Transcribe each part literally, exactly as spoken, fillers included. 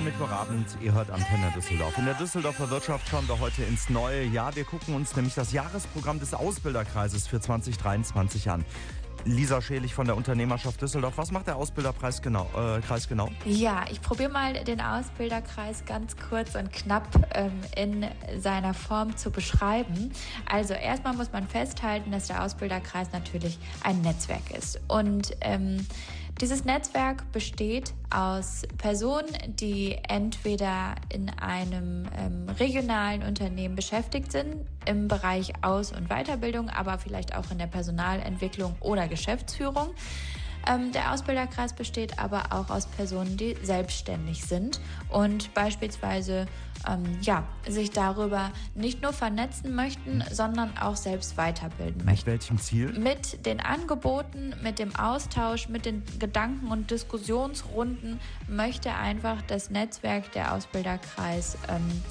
Mittwochabend, ihr hört Antenne Düsseldorf. In der Düsseldorfer Wirtschaft schauen wir heute ins neue Jahr. Wir gucken uns nämlich das Jahresprogramm des Ausbilderkreises für zwanzig dreiundzwanzig an. Lisa Schelig von der Unternehmerschaft Düsseldorf. Was macht der Ausbilderkreis genau? Äh, Kreis genau? Ja, ich probiere mal den Ausbilderkreis ganz kurz und knapp ähm, in seiner Form zu beschreiben. Also erstmal muss man festhalten, dass der Ausbilderkreis natürlich ein Netzwerk ist. Und ähm, dieses Netzwerk besteht aus Personen, die entweder in einem ähm, regionalen Unternehmen beschäftigt sind, im Bereich Aus- und Weiterbildung, aber vielleicht auch in der Personalentwicklung oder Geschäftsführung. Ähm, der Ausbilderkreis besteht aber auch aus Personen, die selbstständig sind und beispielsweise ähm, ja, sich darüber nicht nur vernetzen möchten, sondern auch selbst weiterbilden möchten. Mit welchem Ziel? Mit den Angeboten, mit dem Austausch, mit den Gedanken- und Diskussionsrunden möchte einfach das Netzwerk der Ausbilderkreis ähm,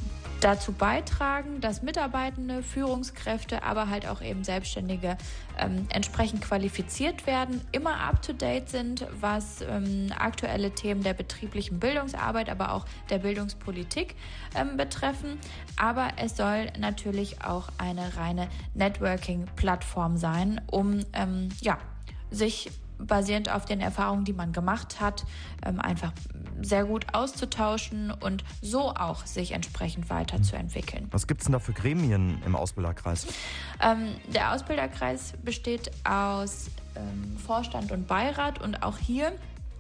dazu beitragen, dass Mitarbeitende, Führungskräfte, aber halt auch eben Selbstständige ähm, entsprechend qualifiziert werden, immer up-to-date sind, was ähm, aktuelle Themen der betrieblichen Bildungsarbeit, aber auch der Bildungspolitik ähm, betreffen. Aber es soll natürlich auch eine reine Networking-Plattform sein, um ähm, ja, sich basierend auf den Erfahrungen, die man gemacht hat, einfach sehr gut auszutauschen und so auch sich entsprechend weiterzuentwickeln. Was gibt es denn da für Gremien im Ausbilderkreis? Ähm, der Ausbilderkreis besteht aus ähm, Vorstand und Beirat und auch hier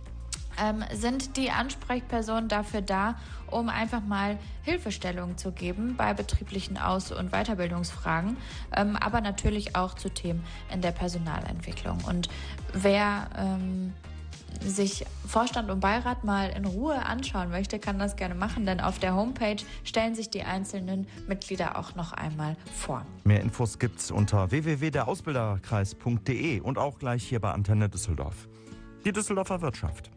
ähm, sind die Ansprechpersonen dafür da, um einfach mal Hilfestellungen zu geben bei betrieblichen Aus- und Weiterbildungsfragen, ähm, aber natürlich auch zu Themen in der Personalentwicklung. Und wer ähm, sich Vorstand und Beirat mal in Ruhe anschauen möchte, kann das gerne machen, denn auf der Homepage stellen sich die einzelnen Mitglieder auch noch einmal vor. Mehr Infos gibt's unter w w w punkt der ausbilderkreis punkt d e und auch gleich hier bei Antenne Düsseldorf. Die Düsseldorfer Wirtschaft.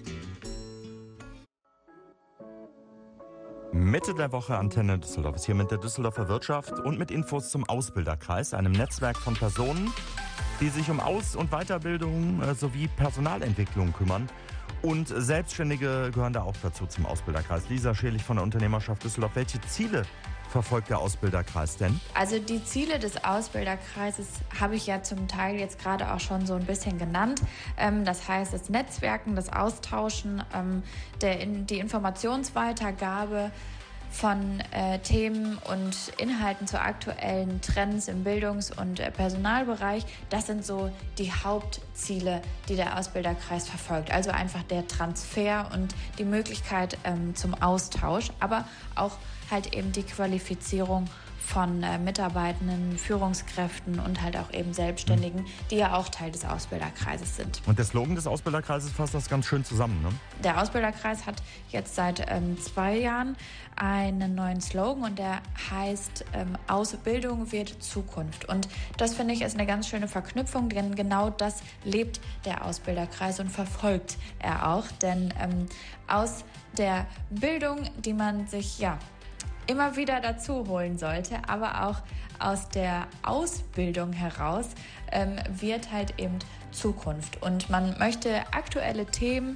Mitte der Woche Antenne Düsseldorf ist hier mit der Düsseldorfer Wirtschaft und mit Infos zum Ausbilderkreis, einem Netzwerk von Personen, die sich um Aus- und Weiterbildung äh, sowie Personalentwicklung kümmern. Und Selbstständige gehören da auch dazu zum Ausbilderkreis. Lisa Schelig von der Unternehmerschaft Düsseldorf. Welche Ziele verfolgt der Ausbilderkreis denn? Also die Ziele des Ausbilderkreises habe ich ja zum Teil jetzt gerade auch schon so ein bisschen genannt. Ähm, das heißt, das Netzwerken, das Austauschen, ähm, der in, die Informationsweitergabe von äh, Themen und Inhalten zu aktuellen Trends im Bildungs- und äh, Personalbereich. Das sind so die Hauptziele, die der Ausbilderkreis verfolgt. Also einfach der Transfer und die Möglichkeit ähm, zum Austausch, aber auch halt eben die Qualifizierung von äh, Mitarbeitenden, Führungskräften und halt auch eben Selbstständigen, die ja auch Teil des Ausbilderkreises sind. Und der Slogan des Ausbilderkreises fasst das ganz schön zusammen, ne? Der Ausbilderkreis hat jetzt seit ähm, zwei Jahren einen neuen Slogan und der heißt ähm, Ausbildung wird Zukunft. Und das, finde ich, ist eine ganz schöne Verknüpfung, denn genau das lebt der Ausbilderkreis und verfolgt er auch. Denn ähm, aus der Bildung, die man sich ja immer wieder dazu holen sollte, aber auch aus der Ausbildung heraus ähm, wird halt eben Zukunft. Und man möchte aktuelle Themen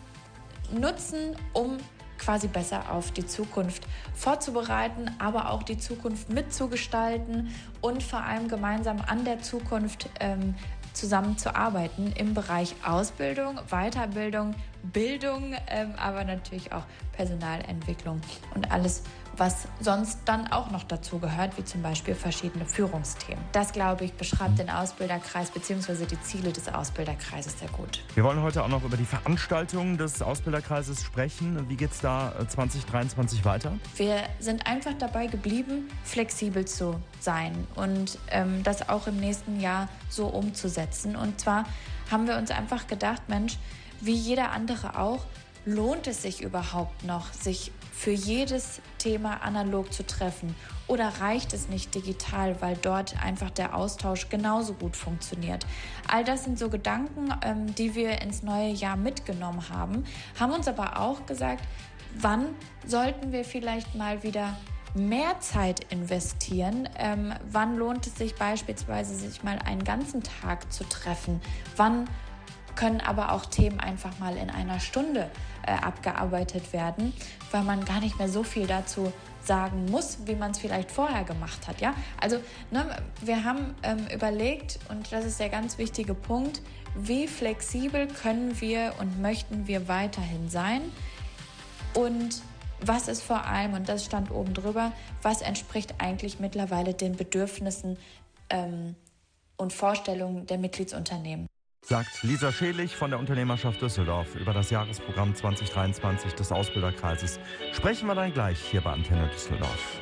nutzen, um quasi besser auf die Zukunft vorzubereiten, aber auch die Zukunft mitzugestalten und vor allem gemeinsam an der Zukunft ähm, zusammenzuarbeiten im Bereich Ausbildung, Weiterbildung, Bildung, ähm, aber natürlich auch Personalentwicklung und alles, was sonst dann auch noch dazu gehört, wie zum Beispiel verschiedene Führungsthemen. Das, glaube ich, beschreibt den Ausbilderkreis bzw. die Ziele des Ausbilderkreises sehr gut. Wir wollen heute auch noch über die Veranstaltungen des Ausbilderkreises sprechen. Wie geht es da zwanzig dreiundzwanzig weiter? Wir sind einfach dabei geblieben, flexibel zu sein und ähm, das auch im nächsten Jahr so umzusetzen. Und zwar haben wir uns einfach gedacht, Mensch, wie jeder andere auch, lohnt es sich überhaupt noch, sich für jedes Thema analog zu treffen? Oder reicht es nicht digital, weil dort einfach der Austausch genauso gut funktioniert? All das sind so Gedanken, ähm, die wir ins neue Jahr mitgenommen haben, haben uns aber auch gesagt, wann sollten wir vielleicht mal wieder mehr Zeit investieren? Ähm, wann lohnt es sich beispielsweise, sich mal einen ganzen Tag zu treffen? Wann können aber auch Themen einfach mal in einer Stunde äh, abgearbeitet werden, weil man gar nicht mehr so viel dazu sagen muss, wie man es vielleicht vorher gemacht hat. Ja? Also ne, wir haben ähm, überlegt, und das ist der ganz wichtige Punkt, wie flexibel können wir und möchten wir weiterhin sein und was ist vor allem, und das stand oben drüber, was entspricht eigentlich mittlerweile den Bedürfnissen ähm, und Vorstellungen der Mitgliedsunternehmen. Sagt Lisa Schelig von der Unternehmerschaft Düsseldorf über das Jahresprogramm zwanzig dreiundzwanzig des Ausbilderkreises. Sprechen wir dann gleich hier bei Antenne Düsseldorf.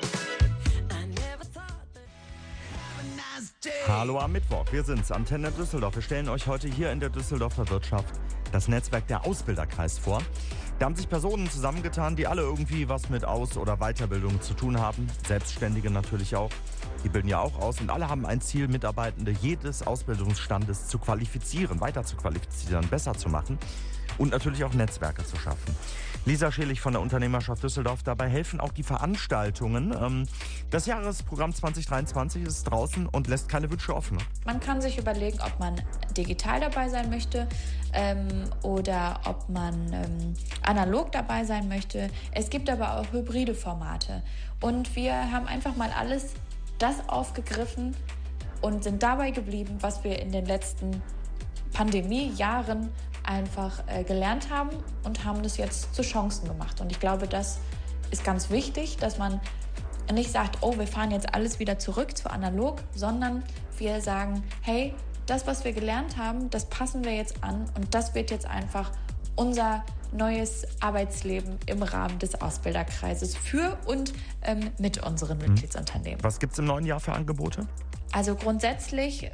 Hallo am Mittwoch, wir sind's, Antenne Düsseldorf. Wir stellen euch heute hier in der Düsseldorfer Wirtschaft das Netzwerk der Ausbilderkreis vor. Da haben sich Personen zusammengetan, die alle irgendwie was mit Aus- oder Weiterbildung zu tun haben. Selbstständige natürlich auch. Die bilden ja auch aus und alle haben ein Ziel, Mitarbeitende jedes Ausbildungsstandes zu qualifizieren, weiter zu qualifizieren, besser zu machen und natürlich auch Netzwerke zu schaffen. Lisa Schelig von der Unternehmerschaft Düsseldorf, dabei helfen auch die Veranstaltungen. Das Jahresprogramm zwanzig dreiundzwanzig ist draußen und lässt keine Wünsche offen. Man kann sich überlegen, ob man digital dabei sein möchte ähm, oder ob man ähm, analog dabei sein möchte. Es gibt aber auch hybride Formate und wir haben einfach mal alles das aufgegriffen und sind dabei geblieben, was wir in den letzten Pandemiejahren einfach äh, gelernt haben und haben das jetzt zu Chancen gemacht. Und ich glaube, das ist ganz wichtig, dass man nicht sagt, oh, wir fahren jetzt alles wieder zurück zu analog, sondern wir sagen, hey, das, was wir gelernt haben, das passen wir jetzt an und das wird jetzt einfach unser neues Arbeitsleben im Rahmen des Ausbilderkreises für und ähm, mit unseren mhm. Mitgliedsunternehmen. Was gibt es im neuen Jahr für Angebote? Also grundsätzlich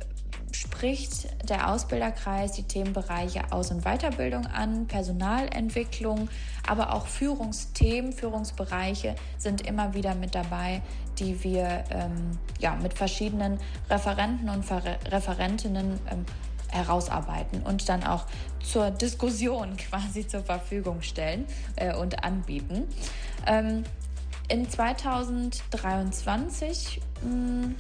spricht der Ausbilderkreis die Themenbereiche Aus- und Weiterbildung an, Personalentwicklung, aber auch Führungsthemen, Führungsbereiche sind immer wieder mit dabei, die wir ähm, ja, mit verschiedenen Referenten und Ver- Referentinnen ähm, herausarbeiten und dann auch zur Diskussion quasi zur Verfügung stellen äh, und anbieten. Ähm, in zwanzig dreiundzwanzig mh,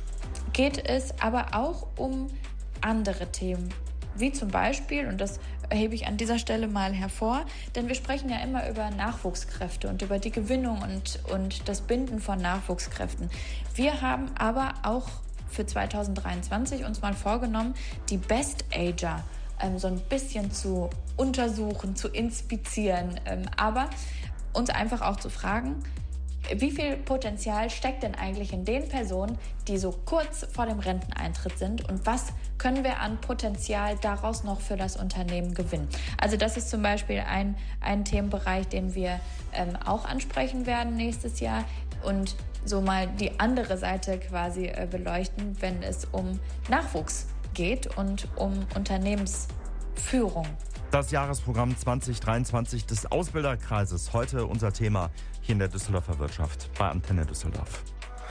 geht es aber auch um andere Themen, wie zum Beispiel, und das hebe ich an dieser Stelle mal hervor, denn wir sprechen ja immer über Nachwuchskräfte und über die Gewinnung und, und das Binden von Nachwuchskräften. Wir haben aber auch für zwanzig dreiundzwanzig uns mal vorgenommen, die Best Ager ähm, so ein bisschen zu untersuchen, zu inspizieren, ähm, aber uns einfach auch zu fragen, wie viel Potenzial steckt denn eigentlich in den Personen, die so kurz vor dem Renteneintritt sind und was können wir an Potenzial daraus noch für das Unternehmen gewinnen? Also das ist zum Beispiel ein, ein Themenbereich, den wir ähm, auch ansprechen werden nächstes Jahr und so mal die andere Seite quasi äh, beleuchten, wenn es um Nachwuchs geht und um Unternehmensführung. Das Jahresprogramm zwanzig dreiundzwanzig des Ausbilderkreises. Heute unser Thema hier in der Düsseldorfer Wirtschaft bei Antenne Düsseldorf.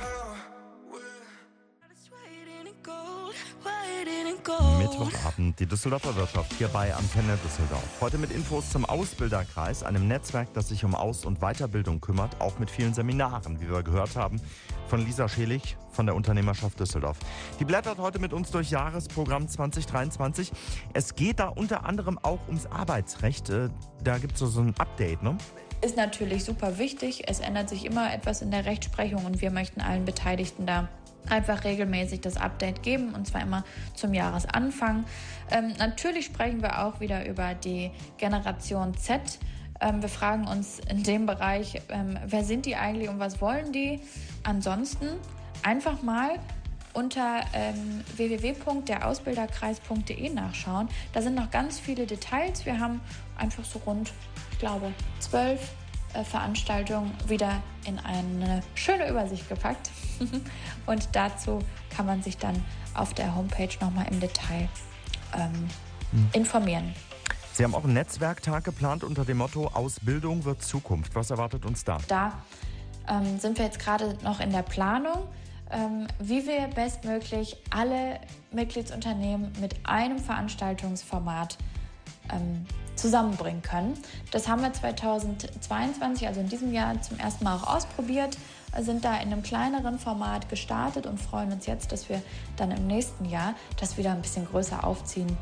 Mittwochabend, die Düsseldorfer Wirtschaft hier bei Antenne Düsseldorf. Heute mit Infos zum Ausbilderkreis, einem Netzwerk, das sich um Aus- und Weiterbildung kümmert, auch mit vielen Seminaren, wie wir gehört haben, von Lisa Schelig von der Unternehmerschaft Düsseldorf. Die blättert heute mit uns durch Jahresprogramm zwanzig dreiundzwanzig. Es geht da unter anderem auch ums Arbeitsrecht. Da gibt es so ein Update, ne? Ist natürlich super wichtig. Es ändert sich immer etwas in der Rechtsprechung und wir möchten allen Beteiligten da einfach regelmäßig das Update geben und zwar immer zum Jahresanfang. Ähm, natürlich sprechen wir auch wieder über die Generation Z. Ähm, wir fragen uns in dem Bereich, ähm, wer sind die eigentlich und was wollen die? Ansonsten einfach mal unter ähm, w w w punkt der ausbilderkreis punkt d e nachschauen. Da sind noch ganz viele Details. Wir haben einfach so rund, ich glaube, zwölf äh, Veranstaltungen wieder in eine schöne Übersicht gepackt. Und dazu kann man sich dann auf der Homepage nochmal im Detail ähm, hm. informieren. Sie haben auch einen Netzwerktag geplant unter dem Motto Ausbildung wird Zukunft. Was erwartet uns da? Da ähm, sind wir jetzt gerade noch in der Planung, ähm, wie wir bestmöglich alle Mitgliedsunternehmen mit einem Veranstaltungsformat ähm, zusammenbringen können. Das haben wir zweitausendzweiundzwanzig, also in diesem Jahr, zum ersten Mal auch ausprobiert, sind da in einem kleineren Format gestartet und freuen uns jetzt, dass wir dann im nächsten Jahr das wieder ein bisschen größer aufziehen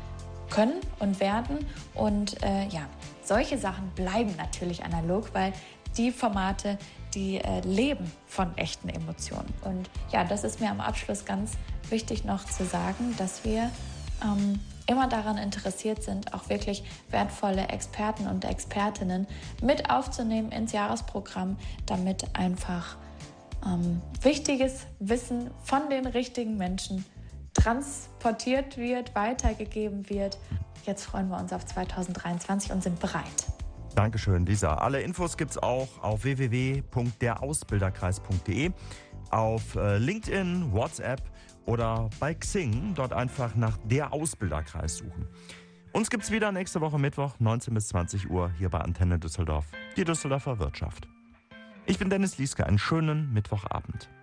können und werden. Und äh, ja, solche Sachen bleiben natürlich analog, weil die Formate, die äh, leben von echten Emotionen. Und ja, das ist mir am Abschluss ganz wichtig noch zu sagen, dass wir ähm, immer daran interessiert sind, auch wirklich wertvolle Experten und Expertinnen mit aufzunehmen ins Jahresprogramm, damit einfach ähm, wichtiges Wissen von den richtigen Menschen transportiert wird, weitergegeben wird. Jetzt freuen wir uns auf zweitausenddreiundzwanzig und sind bereit. Dankeschön, Lisa. Alle Infos gibt's auch auf w w w punkt der ausbilderkreis punkt d e, auf LinkedIn, WhatsApp oder bei Xing. Dort einfach nach der Ausbilderkreis suchen. Uns gibt's wieder nächste Woche Mittwoch, neunzehn bis zwanzig Uhr, hier bei Antenne Düsseldorf, die Düsseldorfer Wirtschaft. Ich bin Dennis Lieske, einen schönen Mittwochabend.